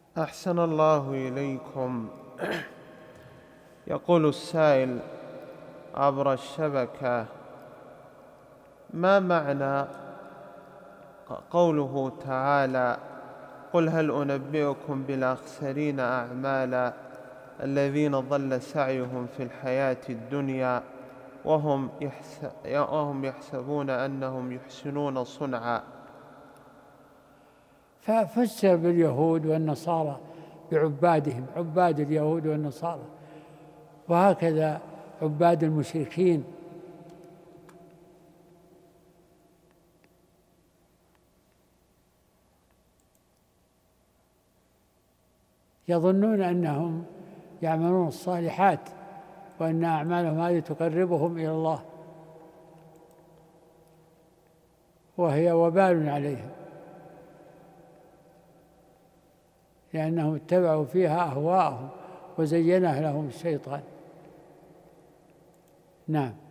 أحسن الله إليكم. يقول السائل عبر الشبكة: ما معنى قوله تعالى: قل هل أنبئكم بالأخسرين أعمالا الذين ضل سعيهم في الحياة الدنيا وهم يحسبون أنهم يحسنون صنعا؟ ففسر باليهود والنصارى بعبادهم، عباد اليهود والنصارى، وهكذا عباد المشركين. يظنون أنهم يعملون الصالحات وأن أعمالهم هذه تقربهم إلى الله، وهي وبال عليهم، لأنهم اتبعوا فيها أهواءهم وزينها لهم الشيطان. نعم.